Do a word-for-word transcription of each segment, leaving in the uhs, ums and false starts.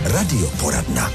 Radioporadna.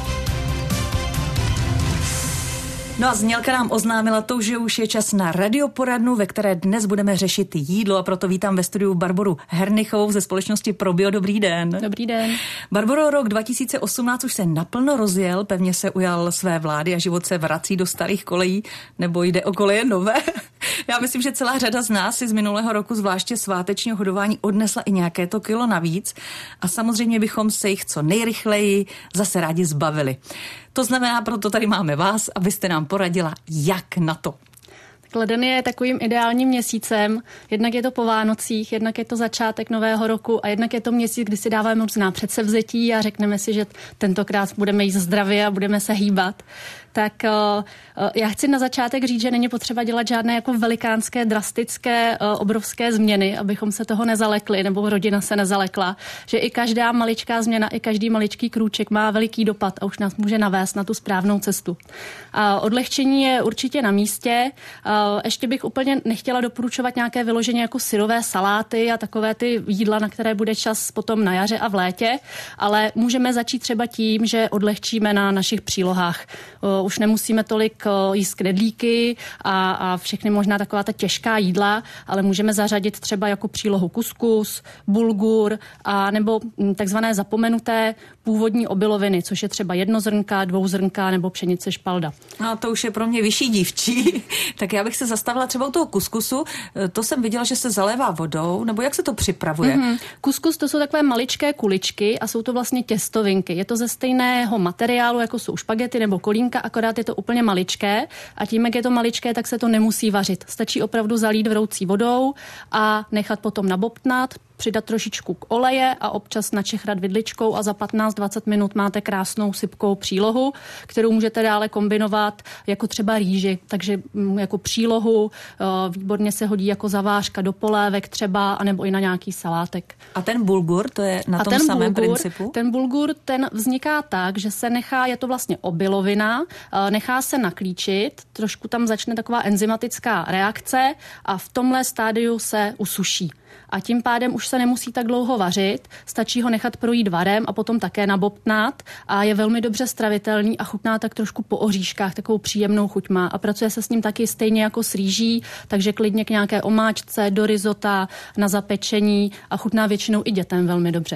No a znělka nám oznámila to, že už je čas na radioporadnu, ve které dnes budeme řešit jídlo, a proto vítám ve studiu Barboru Hernichovou ze společnosti Probio. Dobrý den. Dobrý den. Barboro, rok dva tisíce osmnáct už se naplno rozjel, pevně se ujal své vlády a život se vrací do starých kolejí, nebo jde o koleje nové. Já myslím, že celá řada z nás si z minulého roku, zvláště svátečního hodování, odnesla i nějaké to kilo navíc a samozřejmě bychom se jich co nejrychleji zase rádi zbavili. To znamená, proto tady máme vás, abyste nám poradila, jak na to. Leden je takovým ideálním měsícem, jednak je to po Vánocích, jednak je to začátek nového roku a jednak je to měsíc, kdy si dáváme různá předsevzetí a řekneme si, že tentokrát budeme jíst zdravě a budeme se hýbat. Tak uh, já chci na začátek říct, že není potřeba dělat žádné jako velikánské, drastické, uh, obrovské změny, abychom se toho nezalekli, nebo rodina se nezalekla, že i každá maličká změna, i každý maličký krůček má veliký dopad a už nás může navést na tu správnou cestu. A odlehčení je určitě na místě. Uh, ještě bych úplně nechtěla doporučovat nějaké vyloženě jako syrové saláty a takové ty jídla, na které bude čas potom na jaře a v létě, ale můžeme začít třeba tím, že odlehčíme na našich přílohách. Uh, Už nemusíme tolik jíst knedlíky a, a všechny možná taková ta těžká jídla, ale můžeme zařadit třeba jako přílohu kuskus, bulgur a nebo takzvané zapomenuté původní obiloviny, což je třeba jednozrnka, dvouzrnka nebo pšenice špalda. No to už je pro mě vyšší dívčí. Tak já bych se zastavila třeba u toho kuskusu. To jsem viděla, že se zalévá vodou, nebo jak se to připravuje? Mm-hmm. Kuskus to jsou takové maličké kuličky a jsou to vlastně těstovinky. Je to ze stejného materiálu, jako jsou špagety nebo kolínka, akorát je to úplně maličké a tím, jak je to maličké, tak se to nemusí vařit. Stačí opravdu zalít vroucí vodou a nechat potom nabobtnat, přidat trošičku k oleje a občas načechrat vidličkou a za patnáct dvacet minut máte krásnou sypkou přílohu, kterou můžete dále kombinovat jako třeba rýži, takže jako přílohu výborně se hodí jako zavářka do polévek třeba, anebo i na nějaký salátek. A ten bulgur, to je na a tom samém bulgur, principu? Ten bulgur, ten vzniká tak, že se nechá, je to vlastně obilovina, nechá se naklíčit, trošku tam začne taková enzymatická reakce a v tomhle stádiu se usuší. A tím pádem už se nemusí tak dlouho vařit, stačí ho nechat projít varem a potom také nabobtnat a je velmi dobře stravitelný a chutná tak trošku po oříškách, takovou příjemnou chuť má a pracuje se s ním taky stejně jako s rýží, takže klidně k nějaké omáčce, do risota, na zapečení a chutná většinou i dětem velmi dobře.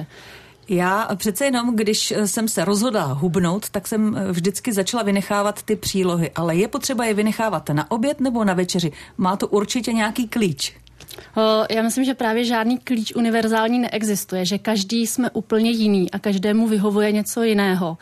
Já přece jenom, když jsem se rozhodla hubnout, tak jsem vždycky začala vynechávat ty přílohy, ale je potřeba je vynechávat na oběd nebo na večeři? Má to určitě nějaký klíč? Já myslím, že právě žádný klíč univerzální neexistuje, že každý jsme úplně jiný a každému vyhovuje něco jiného.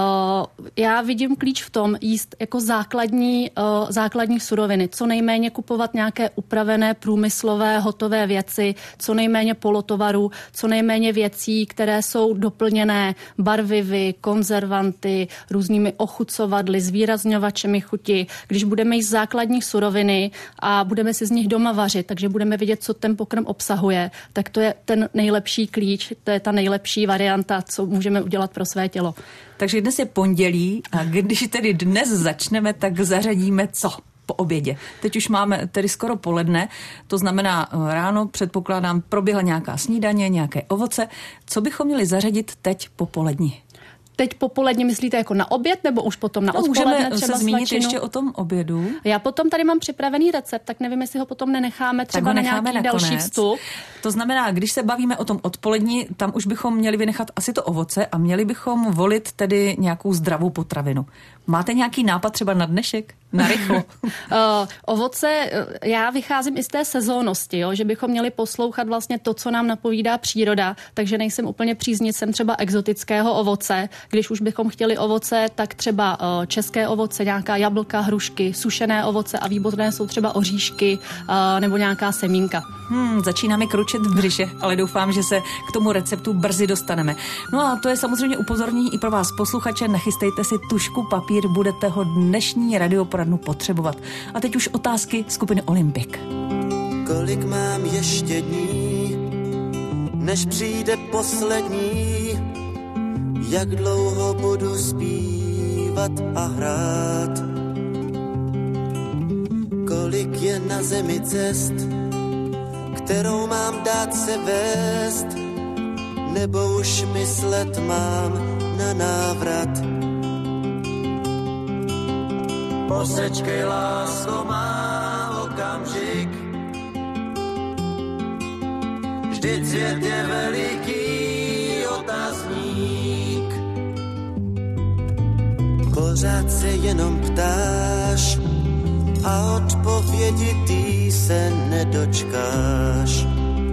Já vidím klíč v tom jíst jako základní, základní suroviny, co nejméně kupovat nějaké upravené průmyslové hotové věci, co nejméně polotovarů, co nejméně věcí, které jsou doplněné barvivy, konzervanty, různými ochucovadly, zvýrazňovačemi chuti. Když budeme jíst základní suroviny a budeme si z nich doma vařit, takže budeme vidět, co ten pokrm obsahuje, tak to je ten nejlepší klíč, to je ta nejlepší varianta, co můžeme udělat pro své tělo. Takže dnes je pondělí a když tedy dnes začneme, tak zařadíme co po obědě? Teď už máme tedy skoro poledne, to znamená ráno, předpokládám, proběhla nějaká snídaně, nějaké ovoce. Co bychom měli zařadit teď po poledni? Teď popoledně myslíte jako na oběd, nebo už potom na no, odpoledne můžeme třeba se zmínit svačinu? ještě o tom obědu. Já potom tady mám připravený recept, tak nevím, jestli ho potom nenecháme třeba na nějaký nakonec. Další vstup. To znamená, když se bavíme o tom odpolední, tam už bychom měli vynechat asi to ovoce a měli bychom volit tedy nějakou zdravou potravinu. Máte nějaký nápad třeba na dnešek? Na rychlo. uh, ovoce, já vycházím i z té sezónnosti, jo, že bychom měli poslouchat vlastně to, co nám napovídá příroda, takže nejsem úplně příznivcem třeba exotického ovoce. Když už bychom chtěli ovoce, tak třeba uh, české ovoce, nějaká jablka, hrušky, sušené ovoce a výborné jsou třeba oříšky uh, nebo nějaká semínka. Hmm, začínáme kručet v břiše, ale doufám, že se k tomu receptu brzy dostaneme. No a to je samozřejmě upozornění i pro vás posluchače, nachystejte si tužku, papír, budete ho dnešní radioporadnu potřebovat. A teď už otázky skupiny Olympik. Kolik mám ještě dní, než přijde poslední, jak dlouho budu zpívat a hrát. Kolik je na zemi cest, kterou mám dát se vést, nebo už myslet mám na návrat. Posečkej, lásko, má okamžik, vždyť svět je veliký otazník. Pořád se jenom ptáš a odpovědi ty se nedočkáš.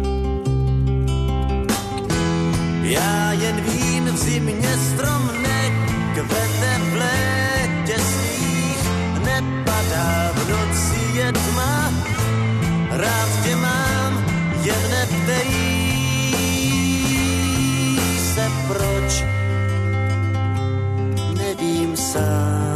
Já jen vím, v zimě strom nekvete, v létě sníh nepadá, v noci je tma, rád tě mám, jen neptej se proč, nevím sám.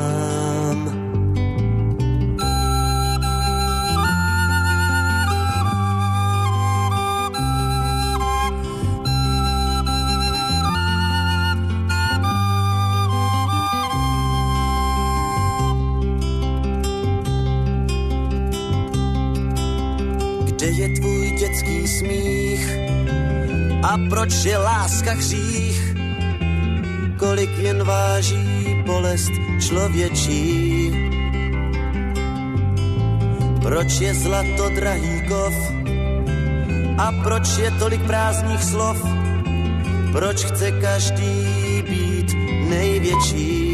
Kde je tvůj dětský smích a proč je láska hřích? Kolik jen váží bolest člověčí? Proč je zlato drahý kov a proč je tolik prázdných slov? Proč chce každý být největší?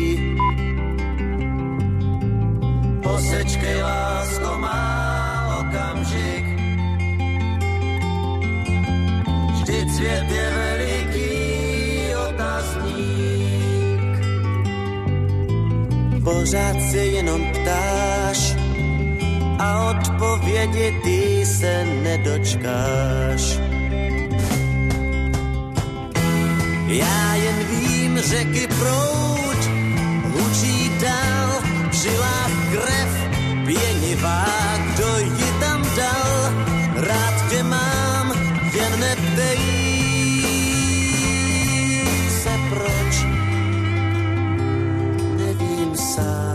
Posečkej, lásko, má okamžik, vždyť svět je veliký otazník. Pořád se jenom ptáš a odpovědi ty se nedočkáš. Já jen vím, řeky proud hučí dál, v žilách krev pěnivá, kdo ji tam dal, rád tě mám, jen neptej se proč, nevím sám.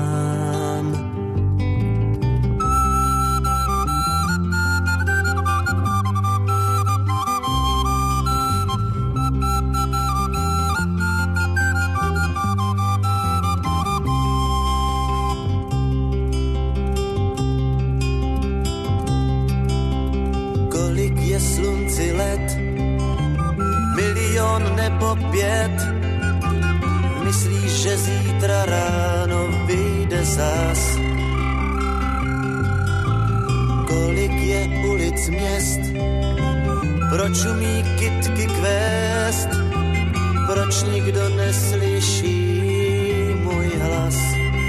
Kolik je slunci let, milion nebo pět, myslíš, že zítra ráno vyjde zas? Kolik je ulic měst, proč umí kytky kvést, proč nikdo neslyší můj hlas?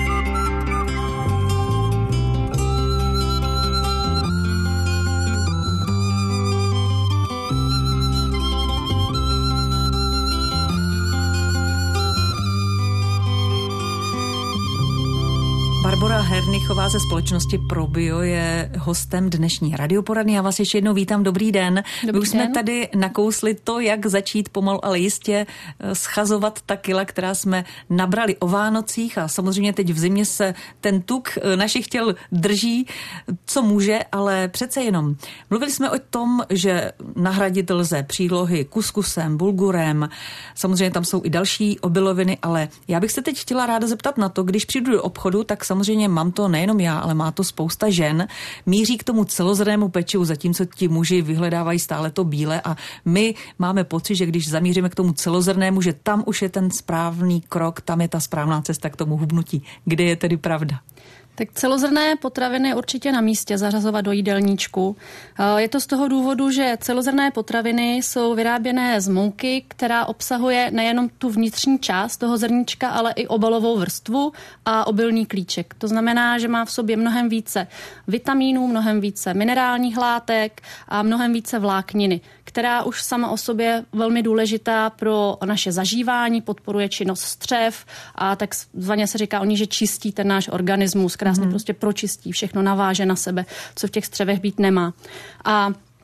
Barbora Hernichová ze společnosti ProBio je hostem dnešní radioporadny. Já vás ještě jednou vítám. Dobrý den. Dobrý My už den. jsme tady nakousli to, jak začít pomalu, ale jistě schazovat ta kila, která jsme nabrali o Vánocích, a samozřejmě teď v zimě se ten tuk našich těl drží, co může, ale přece jenom. Mluvili jsme o tom, že nahradit lze přílohy kuskusem, bulgurem, samozřejmě tam jsou i další obiloviny, ale já bych se teď chtěla ráda zeptat na to, když přijdu do obchodu, tak samozřejmě mám to nejenom já, ale má to spousta žen, míří k tomu celozrnnému pečivu, zatímco ti muži vyhledávají stále to bílé, a my máme pocit, že když zamíříme k tomu celozrnnému, že tam už je ten správný krok, tam je ta správná cesta k tomu hubnutí. Kde je tedy pravda? Tak celozrnné potraviny je určitě na místě zařazovat do jídelníčku. Je to z toho důvodu, že celozrnné potraviny jsou vyráběné z mouky, která obsahuje nejenom tu vnitřní část toho zrníčka, ale i obalovou vrstvu a obilný klíček. To znamená, že má v sobě mnohem více vitamínů, mnohem více minerálních látek a mnohem více vlákniny, která už sama o sobě velmi důležitá pro naše zažívání, podporuje činnost střev a takzvaně se říká o ní, že čistí ten náš organismus, krásně hmm. prostě pročistí, všechno naváže na sebe, co v těch střevech být nemá. A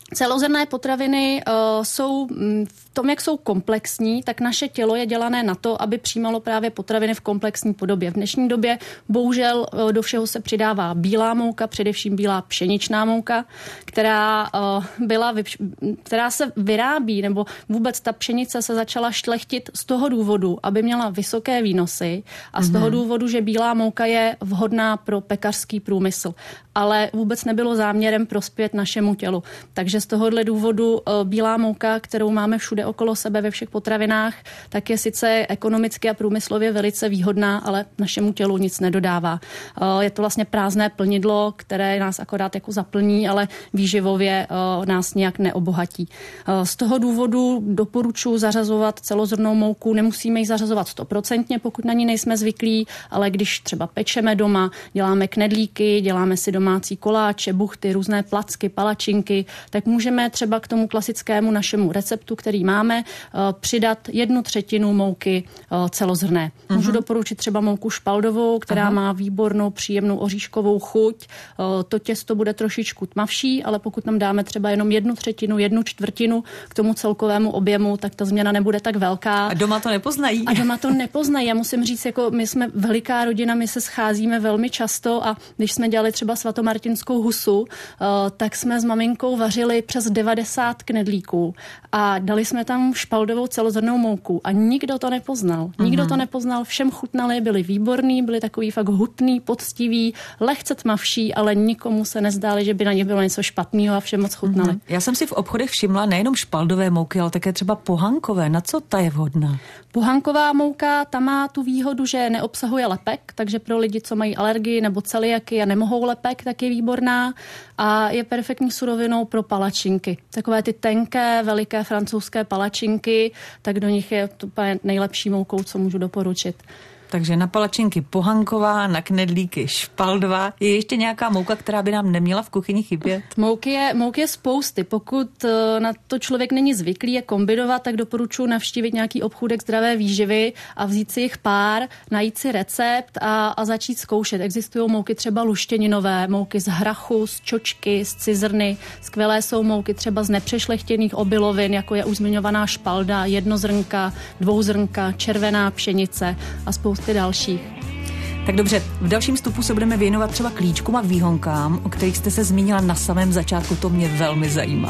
Celozrnné potraviny uh, jsou v tom, jak jsou komplexní, tak naše tělo je dělané na to, aby přijímalo právě potraviny v komplexní podobě. V dnešní době bohužel uh, do všeho se přidává bílá mouka, především bílá pšeničná mouka, která, uh, byla, která se vyrábí, nebo vůbec ta pšenice se začala šlechtit z toho důvodu, aby měla vysoké výnosy a z mm-hmm. toho důvodu, že bílá mouka je vhodná pro pekařský průmysl. Ale vůbec nebylo záměrem prospět našemu tělu. Takže z tohohle důvodu bílá mouka, kterou máme všude okolo sebe ve všech potravinách, tak je sice ekonomicky a průmyslově velice výhodná, ale našemu tělu nic nedodává. Je to vlastně prázdné plnidlo, které nás akorát jako zaplní, ale výživově nás nějak neobohatí. Z toho důvodu doporučuji zařazovat celozrnnou mouku. Nemusíme ji zařazovat stoprocentně, pokud na ní nejsme zvyklí, ale když třeba pečeme doma, děláme knedlíky, děláme si domácí koláče, buchty, různé placky, palačinky, tak můžeme třeba k tomu klasickému našemu receptu, který máme, přidat jednu třetinu mouky celozrnné. Uh-huh. Můžu doporučit třeba mouku špaldovou, která uh-huh. má výbornou, příjemnou oříškovou chuť. To těsto bude trošičku tmavší, ale pokud tam dáme třeba jenom jednu třetinu, jednu čtvrtinu k tomu celkovému objemu, tak ta změna nebude tak velká. A doma to nepoznají. A doma to nepoznají. Já musím říct, jako my jsme veliká rodina, my se scházíme velmi často a když jsme dělali třeba svatomartinskou husu, tak jsme s maminkou vařili přes devadesát knedlíků a dali jsme tam špaldovou celozrnnou mouku a nikdo to nepoznal. Nikdo mm-hmm. to nepoznal, všem chutnali, byli výborní, byli takový fakt hutný, poctivý, lehce tmavší, ale nikomu se nezdáli, že by na ně bylo něco špatného a všem moc chutnali. Mm-hmm. Já jsem si v obchodech všimla nejenom špaldové mouky, ale také třeba pohankové. Na co ta je vhodná? Pohanková mouka, ta má tu výhodu, že neobsahuje lepek, takže pro lidi, co mají alergii nebo celiaky a nemohou lepek, tak je výborná a je perfektní surovinou pro palačinky. Takové ty tenké, veliké francouzské palačinky, tak do nich je to nejlepší moukou, co můžu doporučit. Takže na palačinky pohanková, na knedlíky špaldová. Je ještě nějaká mouka, která by nám neměla v kuchyni chybět? Mouky je, mouky je spousty. Pokud na to člověk není zvyklý je kombinovat, tak doporučuji navštívit nějaký obchůdek zdravé výživy a vzít si jich pár, najít si recept a, a začít zkoušet. Existují mouky třeba luštěninové, mouky z hrachu, z čočky, z cizrny. Skvělé jsou mouky třeba z nepřešlechtěných obilovin, jako je už zmiňovaná špalda, jednozrnka, dvouzrnka, červená pšenice a spoustu ty dalších. Tak dobře, v dalším vstupu se budeme věnovat třeba klíčkům a výhonkám, o kterých jste se zmínila na samém začátku, to mě velmi zajímá.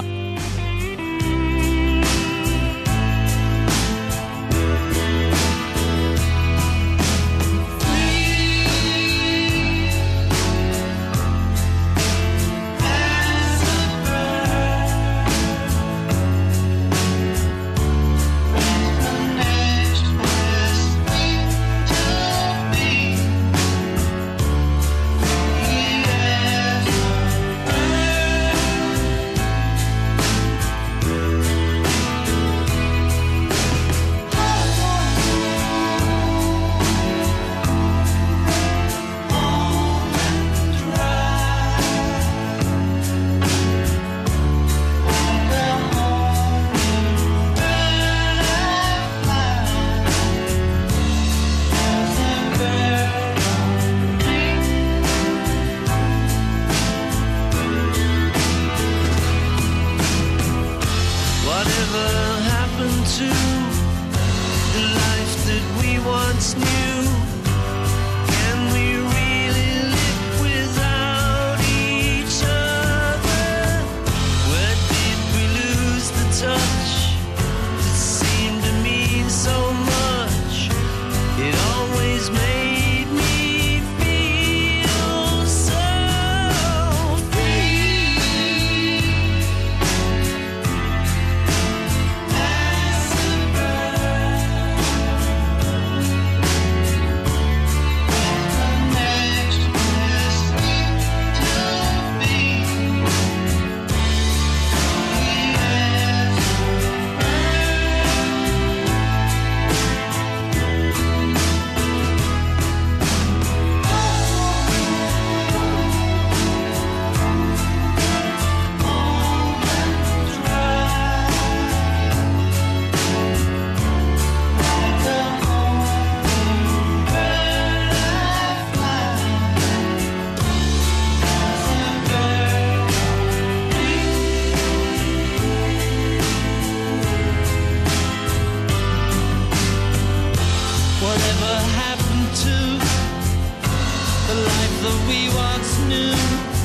that we once knew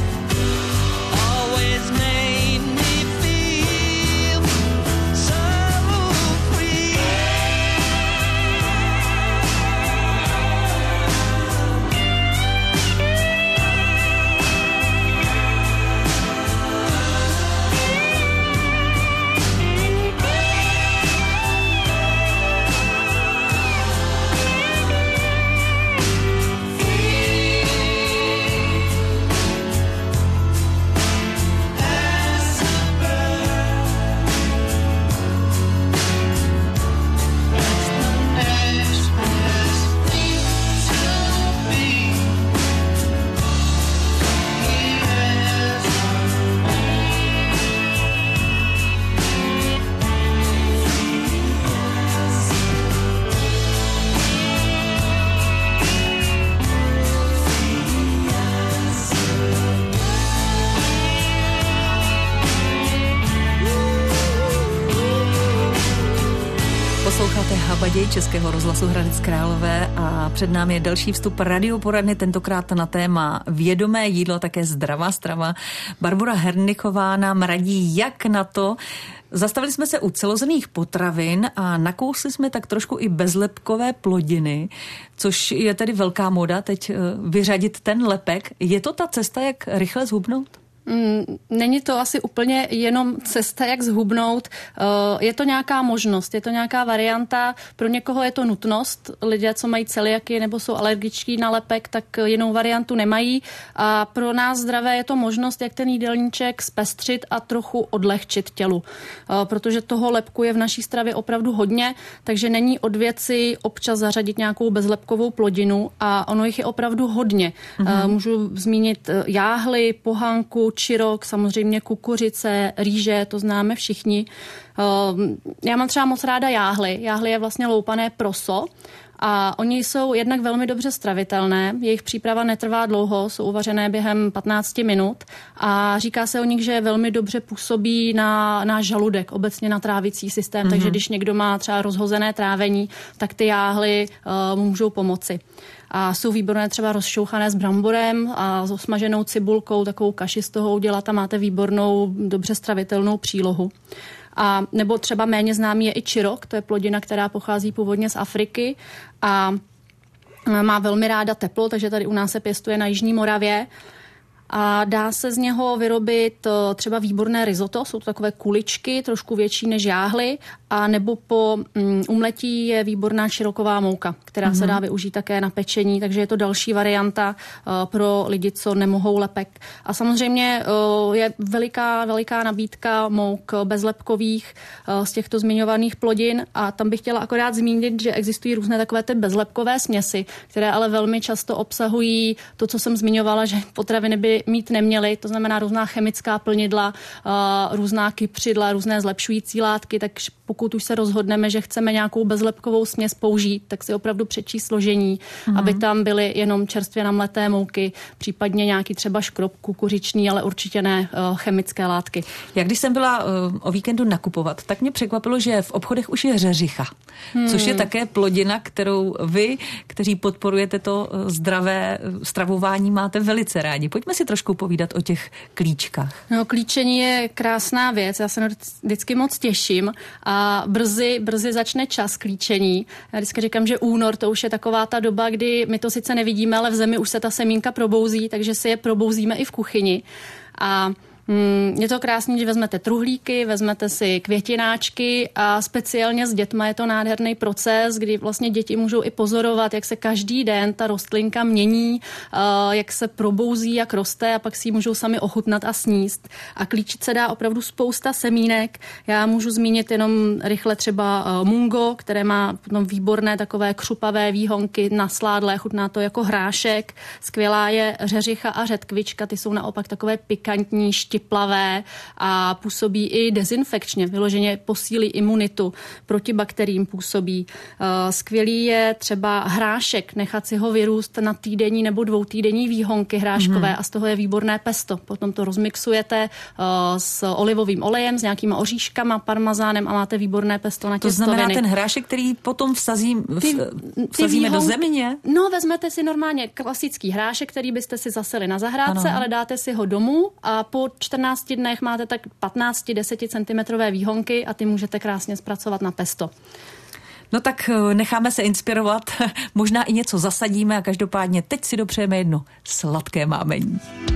always made me feel so free. Posloucháte Habaděj Českého rozhlasu Hradec Králové a před námi je další vstup radioporadny, tentokrát na téma vědomé jídlo, také zdravá strava. Barbora Hernichová nám radí, jak na to. Zastavili jsme se u celozrnných potravin a nakousli jsme tak trošku i bezlepkové plodiny, což je tedy velká moda teď vyřadit ten lepek. Je to ta cesta, jak rychle zhubnout? Není to asi úplně jenom cesta, jak zhubnout. Je to nějaká možnost, je to nějaká varianta. Pro někoho je to nutnost. Lidé, co mají celiaky nebo jsou alergičtí na lepek, tak jinou variantu nemají. A pro nás zdravé je to možnost, jak ten jídelníček zpestřit a trochu odlehčit tělu. Protože toho lepku je v naší stravě opravdu hodně, takže není od věci občas zařadit nějakou bezlepkovou plodinu a ono jich je opravdu hodně. Mm-hmm. Můžu zmínit jáhly, pohanku, čirok, samozřejmě kukuřice, rýže, to známe všichni. Já mám třeba moc ráda jáhly. Jáhly je vlastně loupané proso a oni jsou jednak velmi dobře stravitelné. Jejich příprava netrvá dlouho, jsou uvařené během patnáct minut a říká se o nich, že velmi dobře působí na náš žaludek, obecně na trávicí systém, mm-hmm. takže když někdo má třeba rozhozené trávení, tak ty jáhly uh, mu můžou pomoci. A jsou výborné třeba rozšouchané s bramborem a s osmaženou cibulkou, takovou kaši z toho udělat a máte výbornou, dobře stravitelnou přílohu. A nebo třeba méně známý je i čirok, to je plodina, která pochází původně z Afriky a má velmi ráda teplo, takže tady u nás se pěstuje na Jižní Moravě. A dá se z něho vyrobit třeba výborné risotto, jsou to takové kuličky, trošku větší než jáhly, a nebo po um, umletí je výborná široková mouka, která mm-hmm. se dá využít také na pečení, takže je to další varianta uh, pro lidi, co nemohou lepek. A samozřejmě uh, je veliká, veliká nabídka mouk bezlepkových uh, z těchto zmiňovaných plodin a tam bych chtěla akorát zmínit, že existují různé takové ty bezlepkové směsi, které ale velmi často obsahují to, co jsem zmiňovala, že potraviny by mít neměly, to znamená různá chemická plnidla, uh, různá kypřidla, různé zlepšující látky, takže pokud už se rozhodneme, že chceme nějakou bezlepkovou směs použít, tak si opravdu přečíst složení, mm. aby tam byly jenom čerstvě namleté mouky, případně nějaký třeba škrob kukuřičný, ale určitě ne uh, chemické látky. Jak když jsem byla uh, o víkendu nakupovat, tak mě překvapilo, že v obchodech už je řeřicha, hmm. což je také plodina, kterou vy, kteří podporujete to zdravé stravování, máte velice rádi. Pojďme si trošku povídat o těch klíčkách. No, klíčení je krásná věc, já se vždycky moc těším a brzy, brzy začne čas klíčení. Já vždycky říkám, že únor to už je taková ta doba, kdy my to sice nevidíme, ale v zemi už se ta semínka probouzí, takže si je probouzíme i v kuchyni. A je to krásný, že vezmete truhlíky, vezmete si květináčky a speciálně s dětma je to nádherný proces, kdy vlastně děti můžou i pozorovat, jak se každý den ta rostlinka mění, jak se probouzí, jak roste a pak si ji můžou sami ochutnat a sníst. A klíčit se dá opravdu spousta semínek. Já můžu zmínit jenom rychle třeba mungo, které má potom výborné takové křupavé výhonky nasládlé, chutná to jako hrášek. Skvělá je řeřicha a řetkvička, ty jsou naopak takové pikantní, štiplavé a působí i dezinfekčně, vyloženě posílí imunitu, proti bakteriím působí. Skvělý je třeba hrášek, nechat si ho vyrůst na týdenní nebo dvoutýdenní výhonky hráškové mm-hmm. a z toho je výborné pesto. Potom to rozmixujete s olivovým olejem, s nějakýma oříškama, parmazánem a máte výborné pesto na těstoviny. To znamená ten hrášek, který potom vsazím, ty, vsazíme ty do země? No, vezmete si normálně klasický hrášek, který byste si zaseli na zahrádce, ano. ale dáte si ho domů a po čtrnácti dnech máte tak patnáct až deset centimetrové výhonky a ty můžete krásně zpracovat na pesto. No tak necháme se inspirovat, možná i něco zasadíme a každopádně teď si dopřejeme jedno sladké mámení.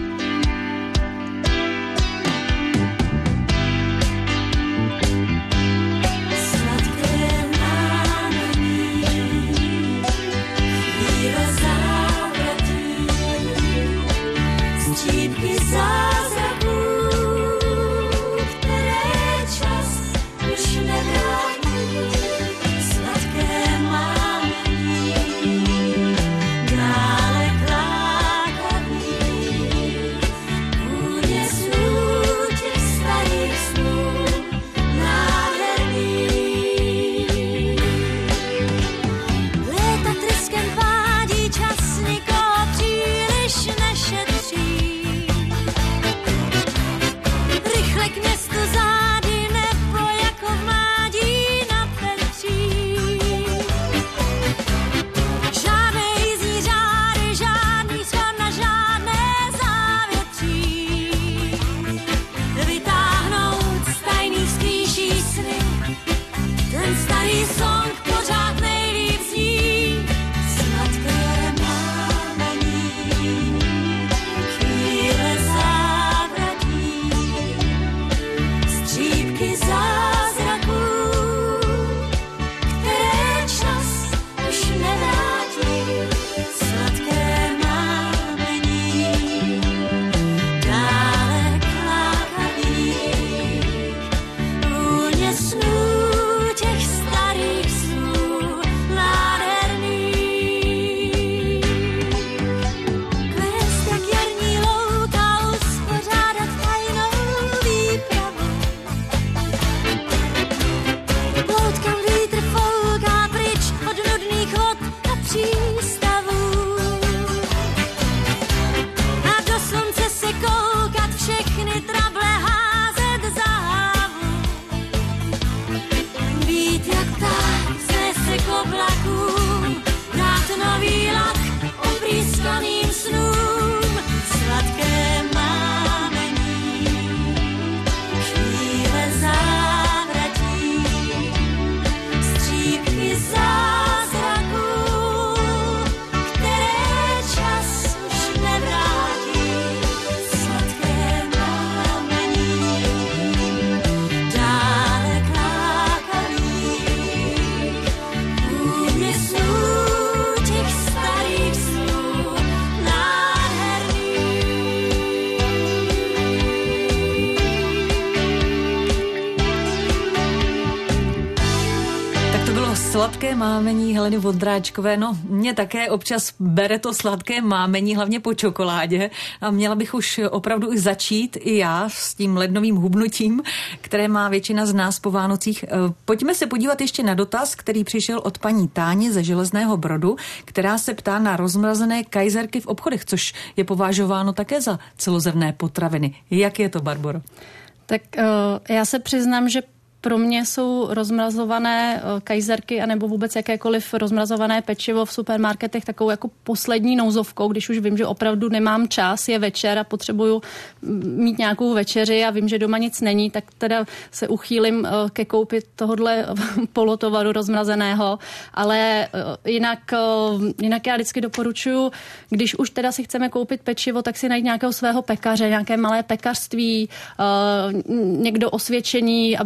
Sladké mámení Heleny Vondráčkové, no mě také občas bere to sladké mámení, hlavně po čokoládě a měla bych už opravdu i začít i já s tím lednovým hubnutím, které má většina z nás po Vánocích. Pojďme se podívat ještě na dotaz, který přišel od paní Táni ze Železného Brodu, která se ptá na rozmrazené kajzerky v obchodech, což je považováno také za celozrnné potraviny. Jak je to, Barboro? Tak uh, já se přiznám, že pro mě jsou rozmrazované kajzerky anebo vůbec jakékoliv rozmrazované pečivo v supermarketech takovou jako poslední nouzovkou, když už vím, že opravdu nemám čas, je večer a potřebuju mít nějakou večeři a vím, že doma nic není, tak teda se uchýlím ke koupi tohodle polotovaru rozmrazeného, ale jinak, jinak já vždycky doporučuji, když už teda si chceme koupit pečivo, tak si najít nějakého svého pekaře, nějaké malé pekařství, někdo osvědčení, abych věděla,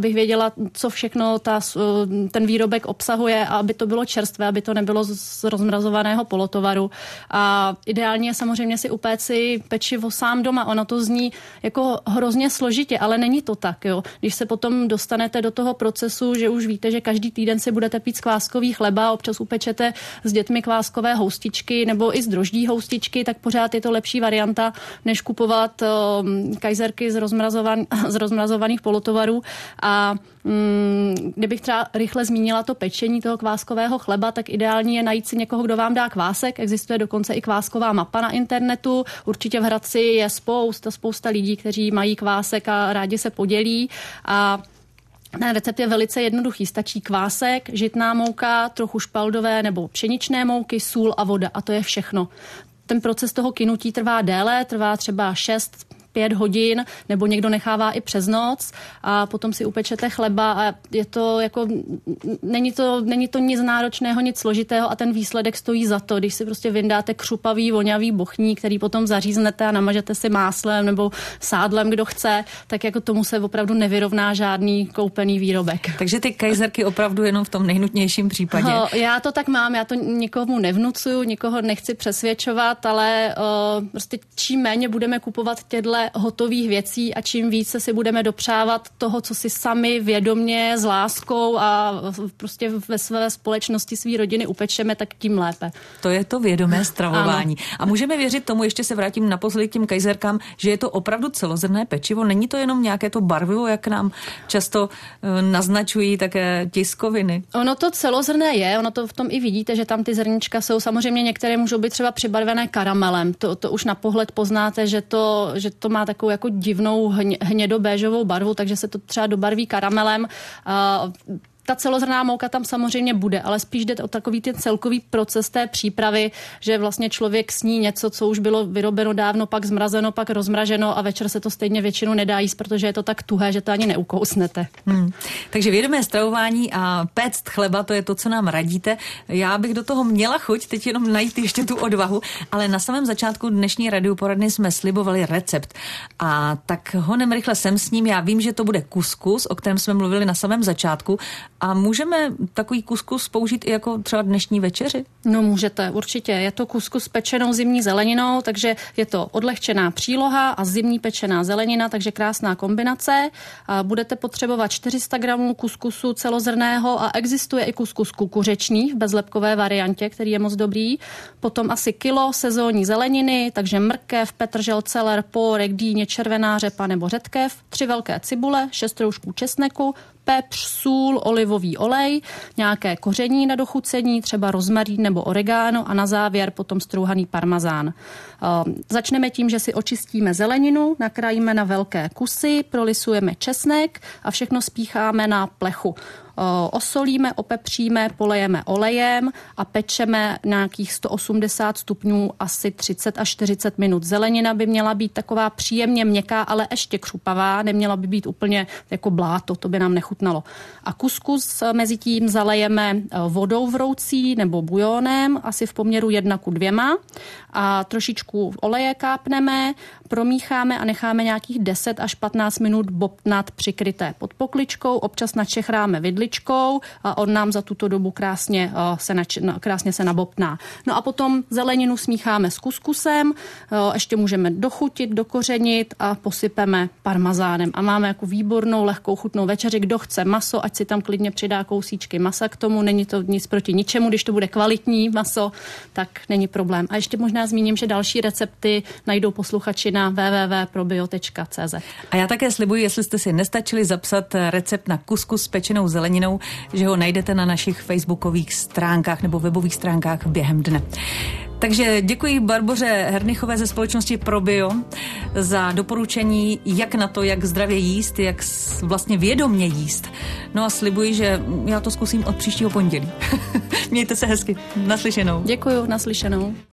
a co všechno ta, ten výrobek obsahuje a aby to bylo čerstvé, aby to nebylo z rozmrazovaného polotovaru. A ideálně je samozřejmě si upéct si pečivo sám doma. Ono to zní jako hrozně složitě, ale není to tak. Jo. Když se potom dostanete do toho procesu, že už víte, že každý týden si budete pít z kváskový chleba, občas upečete s dětmi kváskové houstičky nebo i z droždí houstičky, tak pořád je to lepší varianta, než kupovat um, kajzerky z, rozmrazovan, z rozmrazovaných polotovarů. A um, kdybych třeba rychle zmínila to pečení toho kváskového chleba, tak ideální je najít si někoho, kdo vám dá kvásek. Existuje dokonce i kvásková mapa na internetu. Určitě v Hradci je spousta, spousta lidí, kteří mají kvásek a rádi se podělí. A ten recept je velice jednoduchý. Stačí kvásek, žitná mouka, trochu špaldové nebo pšeničné mouky, sůl a voda. A to je všechno. Ten proces toho kynutí trvá déle, trvá třeba šest pět hodin, nebo někdo nechává i přes noc a potom si upečete chleba a je to jako, není to, není to nic náročného, nic složitého a ten výsledek stojí za to, když si prostě vyndáte křupavý, voňavý bochní, který potom zaříznete a namažete si máslem nebo sádlem, kdo chce, tak jako tomu se opravdu nevyrovná žádný koupený výrobek. Takže ty kajzerky opravdu jenom v tom nejnutnějším případě. Ho, já to tak mám, já to nikomu nevnucuju, nikoho nechci přesvědčovat, ale uh, prostě čím méně budeme kupovat těchto hotových věcí a čím více si budeme dopřávat toho, co si sami vědomě s láskou a prostě ve své společnosti své rodiny upečeme, tak tím lépe. To je to vědomé stravování. Ano. A můžeme věřit tomu, ještě se vrátím naposledy k těm kajzerkám, že je to opravdu celozrnné pečivo, není to jenom nějaké to barvivo, jak nám často naznačují také tiskoviny. Ono to celozrnné je, ono to v tom i vidíte, že tam ty zrnička jsou, samozřejmě některé můžou být třeba přibarvené karamelem, to, to už na pohled poznáte, že to, že to má takovou jako divnou hnědobéžovou barvu, takže se to třeba dobarví karamelem. Ta celozrnná mouka tam samozřejmě bude, ale spíš jde o takový ten celkový proces té přípravy, že vlastně člověk sní něco, co už bylo vyrobeno dávno, pak zmrazeno, pak rozmraženo a večer se to stejně většinou nedá jíst, protože je to tak tuhé, že to ani neukousnete. Hmm. Takže vědomé stravování a péct chleba, to je to, co nám radíte. Já bych do toho měla chuť, teď jenom najít ještě tu odvahu, ale na samém začátku dnešní radioporadny jsme slibovali recept. A tak honem rychle sem s ním. Já vím, že to bude kuskus, o kterém jsme mluvili na samém začátku. A můžeme takový kuskus použít i jako třeba dnešní večeři? No můžete, určitě. Je to kuskus s pečenou zimní zeleninou, takže je to odlehčená příloha a zimní pečená zelenina, takže krásná kombinace. A budete potřebovat čtyři sta gramů kuskusu celozrnného a existuje i kuskus kukuřečný v bezlepkové variantě, který je moc dobrý. Potom asi kilo sezónní zeleniny, takže mrkev, petržel, celer, pórek, dýně, červená řepa nebo řetkev, tři velké cibule, šest roušků česneku, pepř, sůl, olivový olej, nějaké koření na dochucení, třeba rozmarín nebo oregano a na závěr potom strouhaný parmazán. Uh, začneme tím, že si očistíme zeleninu, nakrájíme na velké kusy, prolisujeme česnek a všechno spícháme na plechu. Osolíme, opepříme, polejeme olejem a pečeme nějakých sto osmdesát stupňů asi třicet až čtyřicet minut. Zelenina by měla být taková příjemně měkká, ale ještě křupavá, neměla by být úplně jako bláto, to by nám nechutnalo. A kuskus mezi tím zalejeme vodou vroucí nebo bujónem, asi v poměru jedna ku dvěma a trošičku oleje kápneme, promícháme a necháme nějakých deset až patnáct minut bobtnat přikryté pod pokličkou, občas načechráme vidličkou a on nám za tuto dobu krásně se, nač, krásně se nabobtná. No a potom zeleninu smícháme s kuskusem, ještě můžeme dochutit, dokořenit a posypeme parmazánem a máme jako výbornou, lehkou chutnou večeři. Kdo chce maso, ať si tam klidně přidá kousíčky masa k tomu, není to nic proti ničemu, když to bude kvalitní maso, tak není problém. A ještě možná zmíním, že další recepty najdou posluchači na w w w tečka probio tečka c z. A já také slibuji, jestli jste si nestačili zapsat recept na kuskus s pečenou zeleninou, že ho najdete na našich facebookových stránkách nebo webových stránkách během dne. Takže děkuji Barboře Hernichové ze společnosti Probio za doporučení, jak na to, jak zdravě jíst, jak vlastně vědomě jíst. No a slibuji, že já to zkusím od příštího pondělí. Mějte se hezky. Naslyšenou. Děkuju, naslyšenou.